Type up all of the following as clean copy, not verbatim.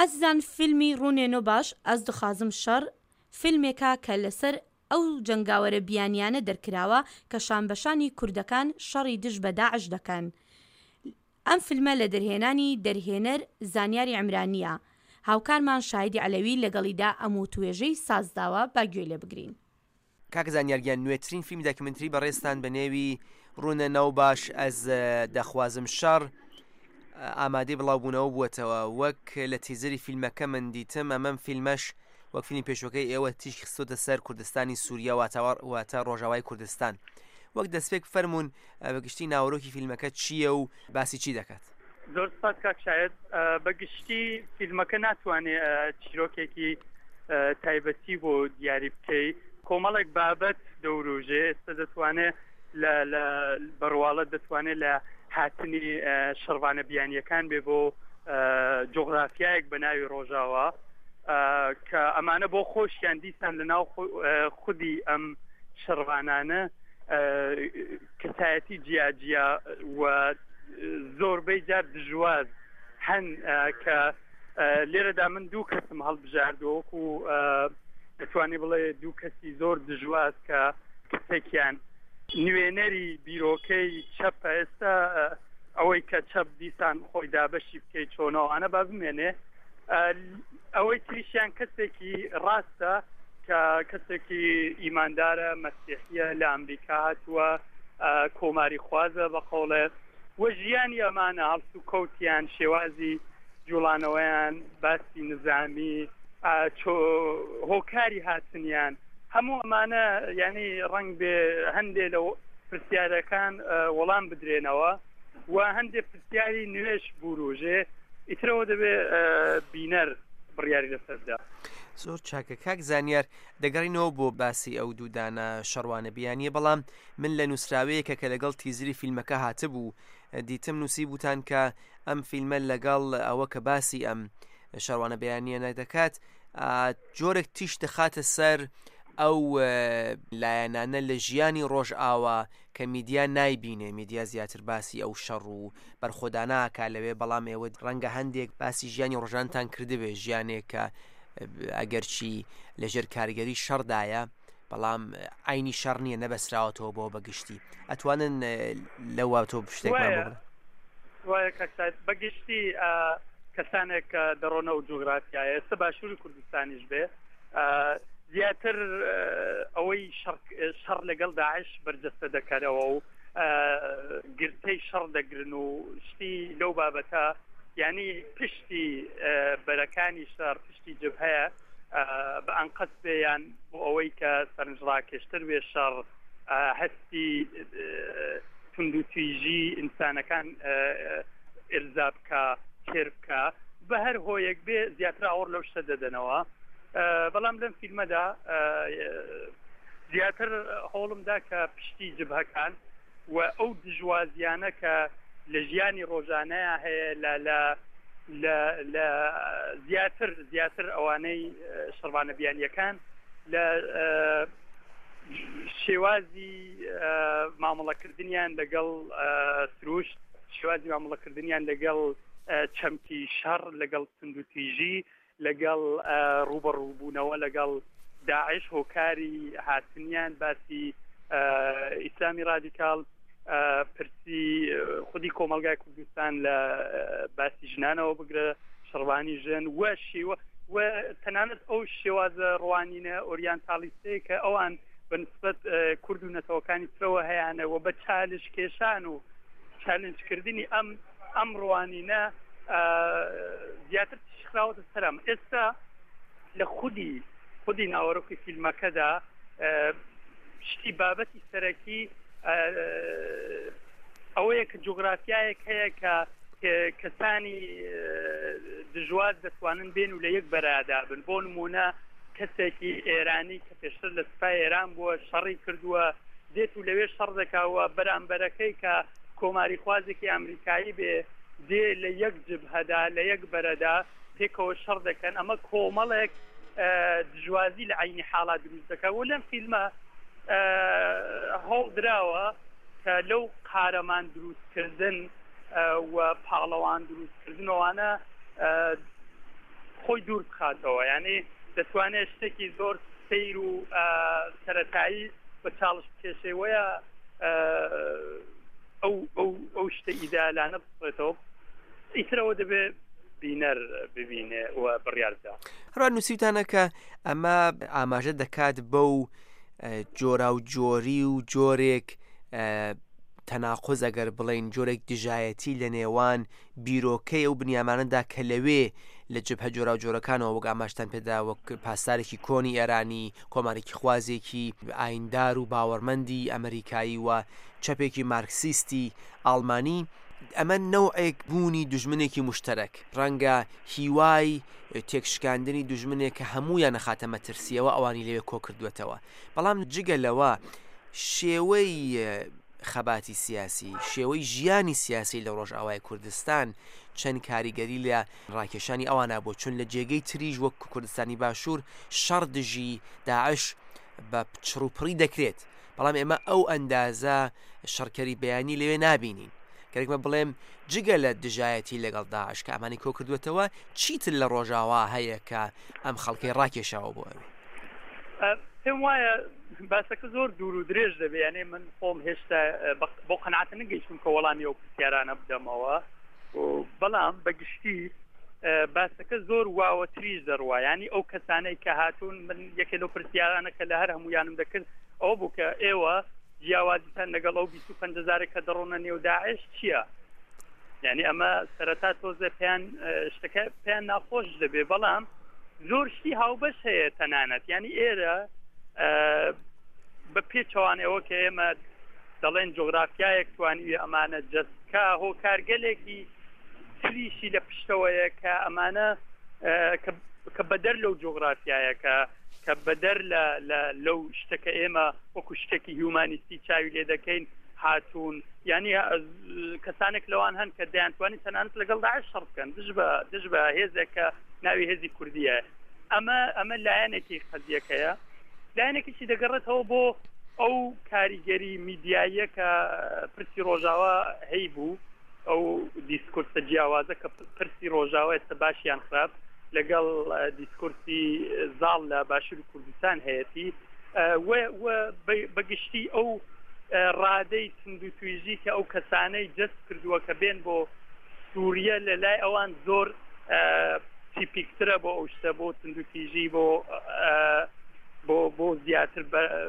ئەزیزان فیلمی ڕوونێنۆ باش ئەس دخوازم شەڕ فیلمێکە کە لەسەر ئەو جەنگاوەرە بیانیانە دەرکراوە کە شانبەشانی کوردەکان شەڕی دژ بە داعش دەکەن. ئەم فیلمە لە دەرهێنانی دەرهێنەر زانیاری عیمرانیە. هاوکارمان شاهیدی عەلەوی لەگەڵیدا ئەم و توێژەی سازداوە با گوێ لێ بگرین. کاک زانیاریان نوێترین فیلم داکیمنتری بەڕێستان بە نێوی ڕوونێنۆ باش ئەس دەخوازم شەڕ ئامادەی بڵاوبوونەوە بووەتەوە. وەک لە تیزری فیلمەکە من دیتم ئەمەم فیلمەش وەک فیلمی پێشوەکەی ئێوە تیشکی خستۆتە سەر کوردستانی سووریا واتە ڕۆژاوای کوردستان. وەک دەستپێک فەرمونون بەگشتی ناوەڕۆکی فیلمەکە چییە و باسی چی دەکات؟ زۆر سپاس کاک شاید. بەگشتی فیلمەکە ناتوانێت چیرۆکێکی تایبەتی بۆ دیاری بکەی. کۆمەڵێک بابەت دەوروژێ ئێستا دەتوانێت لە بەڕواڵەت دەتوانێت لە هاتنی شەڕوانە بیانیەکان بێ بۆ جۆغرافیایەک بە ناوی ڕۆژاوە کە ئەمانە بۆ خۆشیان دیسان لە ناو خودی ئەم شەڕوانانە کەسایەتی جیاجیا و زۆربەی جار دژواز هەن کە لێرەدا من دوو کەسم هەڵبژاردووەکو دەتوانێت بڵێ دوو کەسی زۆر دژواز کە کەسێکیان نوێنەری بیرۆکەی چەپە. ئێستا ئەوەی کە چەپ دیسان خۆی دابەشی بکەیت چۆنەوەوانە با بمێنێ. ئەوەی تریشیان کەسێکی ڕاستە کە کەسێکی ئیماندارە مەسیحیە لە ئەمریکا هاتووە کۆماری خوازە بە قەوڵێ وە ژیانی ئەمانە هەڵس و کەوتیان شێوازی جوڵانەوەیان باسی نظامی هۆکاری هاتنیان هەموو ئەمانە یعنی ڕنگ بێ هەندێک لە پرسیارەکان وەڵام بدرێنەوە و هەندێک پرسیاری نوێش بوروژێ ئیترەوە دەبێ بینەر بڕیاری لەسەردا. زۆر چاکە کاک زانیار دەگەڕینەوە بۆ باسی ئەو دوودانە شەڕوانە بیانیە. بەڵام من لە نووسراوەیەکە کە لەگەڵ تیزری فیلمەکە هاتبوو دیتم نووسی بوتان کە ئەم فیلمە لەگەڵ ئەوە کە باسی ئەم شەڕوانە بیانیە نەدەکات جۆرێک تیش دەخاتە سەر ئەو لایەنانە لە ژیانی ڕۆژئاوا کە میدیا نایبینێ، میدیا زیاتر باسی ئەو شەڕ و بەرخۆداناکە لەوێ. بەڵام ئێوە ڕەنگە هەندێک باسی ژیانی ڕۆژانتان کردبێ، ژیانێک کە ئەگەرچی لەژێر کاریگەری شەڕدایە بەڵام ئاینی شەڕ نییە نەبەسراوەتەوە بۆ بەگشتی. ئەتوانن لەوە تۆ شتێکمان بڵێن؟ وایە کەسات بەگشتی کەسانێک کە دەڕۆنە و جوگرافیایە ئێستا باشووری کوردستانیش بێ زیاتر ئەوەی شەڕ لەگەڵ داعش بەرجەستە دەکەرەوە و گرتەی شەڕ دەگرن و شتی لەو بابەتە یعنی پشتی بەرەکانی شەڕ پشتی جبهەیە بە ئەنقەس بێیان بۆ ئەوەی کە سەرنجڕاکێشتر بێ شەڕ هەستی توندوتیژی ئینسانەکان ئێرزا بکە کێر بکە بە هەر هۆیەک بێ زیاتر ئاوەڕ لەو شتە دەدەنەوە. بەڵام لەم فیلمەدا زیاتر هەوڵمدا کە پشتی جبهەکان و ئەو دژوازیانە کە لە ژیانی ڕۆژانەیە هەیە لە زیاتر ئەوانەی شەڕوانە بیانیەکان لە شێوازی مامەڵەکردنیان لەگەڵ سروشت، شێوازی مامەڵەکردنیان لەگەڵ چەمکی شەڕ، لەگەڵ توندوتیژی، لەگەڵ ڕوبەڕووبوونەوە لەگەڵ داعش، هۆکاری هاتنیان، باسی ئیسلامی ڕادیکاڵ، پرسی خودی کۆمەلگای کوردستان لە باسی ژنانەوە بگرە، شەڕوانی ژن و تەنانەت ئەو شێوازە ڕوانینە ئۆریانتالیستەیە کە ئەوان بەنسبەت کورد و نەتەوەکانی ترەوە هەیەانەوە بە چالش کێشان و چالنجکردنی ئەم ڕوانینە زیاتر تشخراوەتە سەرم. ئێستا لە خودی ناوەڕۆکی فیلمەکەدا شتی بابەتی سەرەکی ئەوەیە کە جوگرافیایەک هەیە کە کەسانی دژوار دەتوانن بێن و لە یەک بەرادا بن. بۆ نمونە کەسێکی ئێرانی کە پێشتر لە سوپای ئێران بووە شەڕی کردووە دێت و لەوێ شەڕ دەکاوە بەرامبەرەکەی کە کۆماری خوازێکی ئەمریکایی بێ دێ لە یەک جبهەدا لە یەک بەرەدا پێکەوە شەڕ دەکەن. ئەمە کۆمەڵێک دژوازی لە عینی حاڵات دروست دەکات و لەم فیلمە هەوڵ دراوە کە لەو قارەمان دروستکردن و پاڵەوان دروستکردنەوەوانە خۆی دوور بخاتەوە یعنی دەتوانێت شتێکی زۆر سیر و سەرەتایی بە چاڵش کێشەوەیە ئەو شتە ئیدالانە بڵێتەوە ئیترەوە دەبێت بینەر ببینێ و بڕیاردا هەروە نووسیتانە کە ئەمە ئاماژە دەکات بەو جۆرا و جۆری و جۆرێک تەناقۆز ئەگەر بڵێن جۆرێک دژایەتی لە نێوان بیرۆکەی ئەو بنیامانەدا کە لەوێ لە جبهە جۆرا و جۆرەکانەوە وەک ئاماژتان پێدا وەک پاسدارێکی کۆنی ئێرانی کۆمارێکی خوازێکی ئایندار و باوەڕمەندی ئەمریکایی و چەپێکی مارکسیستی ئاڵمانی ئەمە نەوعێک بوونی دوژمنێکی مشتەرەک ڕەنگە هیوای تێکشکاندنی دوژمنێک کە هەموویان نەخاتە مەترسیەوە ئەوانی لەوێ کۆ کردوێتەوە بەڵام جگە لەوە شێوەی خەباتی سیاسی شێوەی ژیانی سیاسی لە ڕۆژئاوای کوردستان چەند کاریگەری لە ڕاکێشانی ئەوانە بۆ چون لە جێگەی تریژ وەک کوردستانی باشوور شەڕ دژی داعش بە چڕوپڕی دەکرێت بەڵام ئێمە ئەو ئەندازە شەڕکەری بەیانی لەوێ نابینین کەرێکمە بڵێم جگە لە دژایەتی لەگەڵ داعش کە ئەمانی کۆ کردوێتەوە چیتر لە ڕۆژاوا هەیە کە ئەم خەڵکەی ڕاکێشاوە بۆ ئەوێ پێم وایە باسەکە زۆر دوور و درێژ دەبێ یعنی من خۆم هێشتا بۆ قەناعەت نەگەیشتم کە وەڵامی ئەو پرسیارانە بدەمەوە بەڵام بەگشتی باسەکە زۆر واوەتریش دەڕوا ینی ئەو کەسانەی کە هاتوون من یەکێ لەو پرسیارانە کە لە هەر هەمویانم دەکرد ئەوە بوو کە ئێوە جیاوازیتان لەگەڵ ئەو 25,000 کە دەڕۆنە نێو داعش چییە؟ یعنی ئەمە سەرەتا تۆزە پێیان شتەکە پێیان ناخۆش دەبێ بەڵام زۆر شتی هاوبەش هەیە تەنانەت ینی ئێرە بە پێچەوانەوە کە ئێمە دەڵێن جۆگرافیایەک توانیوێ ئەمانە جەستکا هۆکارگەلێکی تریشی لە پشتەوەیە کە ئەمانە کە بەدەر لەو جۆگرافیایەکە کە بەدەر لەو شتەکە ئێمە وەکو شتێکی هیومانیستی چاوی لێ دەکەین هاتوون ینی کەسانێک لەوان هەن کە دەیانتوانی تەنانەت لەگەڵ داعش شەڕ بکەن دژ بە هێزێکە ناوی هێزی کوردیە ئەمە لایەنێکی قەزیەکەیە لایەنێکیشی دەگەڕێتەوە بۆ ئەو کاریگەری میدیاییە کە پرسی ڕۆژاوا هەی بوو ئەو دیسکورسە جیاوازە کە پرسی ڕۆژاوا ئێستا باشیان خراپ لەگەڵ دیسکورسی زاڵ لە باشوور کوردستان هەیەی بەگشتی ئەو ڕادەی تند و تویژی کە ئەو کەسانەی جەست کردووە کە بێن بۆ سووریە لە لای ئەوان زۆر تیپیکترە بۆ ئەو شتە بۆ تند و تویژی بۆ زیاتر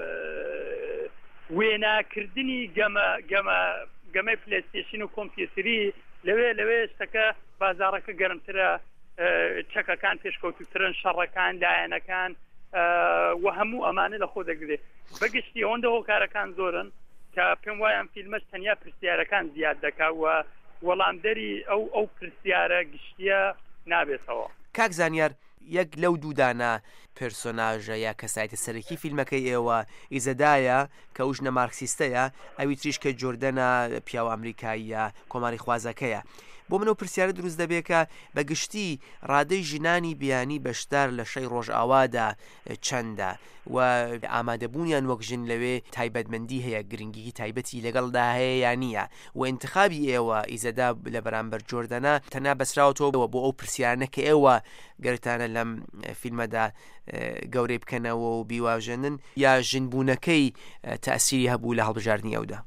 وێناکردنی گەمەی پلەیستێشن و کۆمپیوتری لەوێ شتەکە بازاڕەکە گەرمترە چەکەکان پێشکەوتوترن شەڕەکان لایەنەکان و هەموو ئەمانە لە خۆ دەگرێت بەگشتی ئەوەندە هۆکارەکان زۆرن کە پێم وایە ئەم فیلمەش تەنیا پرسیارەکان زیاد دەکا و وەڵامدەری ئەو پرسیارە گشتیە نابێتەوە کاک زانیار یەک لەو دوودانە پێرسۆناژە یا کەسایەتە سەرەکی فیلمەکەی ئێوە ئیزەدایە کە ژنە مارکسیستەیە ئەوی تریش کە جۆردەنە پیاوە ئەمریکاییە کۆماری خوازەکەیە بۆ منەوە پرسیارە دروست دەبێت کە بەگشتی ڕادەی ژنانی بیانی بەشدار لە شەی ڕۆژئاوادا چەندە و ئامادەبوونیان وەک ژن لەوێ تایبەتمەندی هەیە گرنگی تایبەتی لەگەڵدا هەیە یان نییە و انتخابی ئێوە ئیزەدا لە بەرامبەر جۆردەنە تەنها بەسراوەوە بۆ ئەو پرسیارانە کە ئێوە گەرتانە لەم فیلمەدا گەورەی بکەنەوە و بیواژێنن یا ژنبوونەکەی تەئسیری هەبوو لە هەڵبژاردننی ئەودا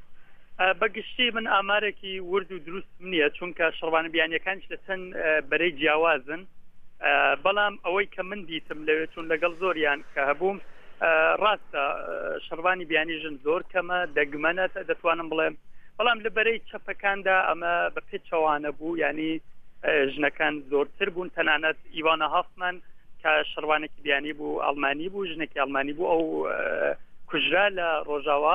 بەگشتی من ئامارێکی ورد و دروست نییە چونکە شەڕوانە بیانیەکانش لە چەند بەرەی جیاوازن بەڵام ئەوەی کە من دیتم لەوێ چون لەگەڵ زۆریان کە هەبووم ڕاستە شەڕوانی بیانی ژن زۆر کەمە دەگمەنە دەتوانم بڵێم بەڵام لە بەرەی چەپەکاندا ئەمە بە پێچەوانە بوو ینی ژنەکان زۆرتر بوون تەنانەت ئیوانە هافمان کە شەڕوانێکی بیانی بوو ئەڵمانی بوو ژنێکی ئەڵمانی بوو ئەو کوژرا لە ڕۆژاوا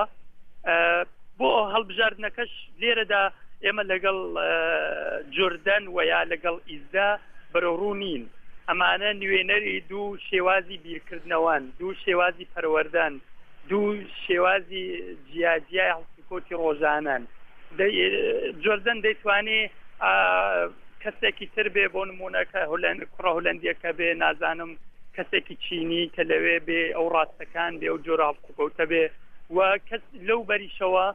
بۆ هەڵبژاردنەکەش لێرەدا ئێمە لەگەڵ جۆردەن و یا لەگەڵ ئیزدا بەرەڕوو نین ئەمانە نوێنەری دوو شێوازی بیرکردنەوەن دوو شێوازی پەروەردەن دوو شێوازی جیاجیای هەڵسوکۆتی ڕۆژانن جۆردەن دەیتوانێت کەسێکی تر بێ بۆ نمونونەکە کوڕە هۆلەندیەکە بێ نازانم کەسێکی چینی کە لەوێ بێ ئەو ڕاستەکان بێ ئەو جۆرە هەڵسوکەوتە بێ و کەس لەو بەریشەوە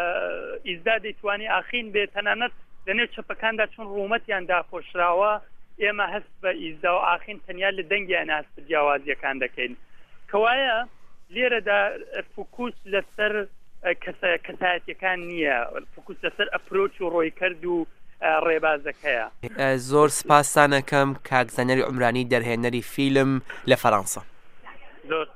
ئیزدا دەیتوانی ئاخین بێت تەنانەت لەنێو چەپەکاندا چون ڕوومەتیان داپۆشراوە ئێمە هەست بە ئیزدا و ئاخین تەنیا لە دەنگیان هەست جیاوازیەکان دەکەین کەوایە لێرەدا فکوس لەسەر کەسایەتیەکان نییە فکوس لەسەر ئەپرۆچ و ڕۆیکرد و ڕێبازەکەیە. زۆر سپاسانەکەم کاک زانیاری عومرانی دەرهێنەری فیلم لە فەڕەنسا. زۆر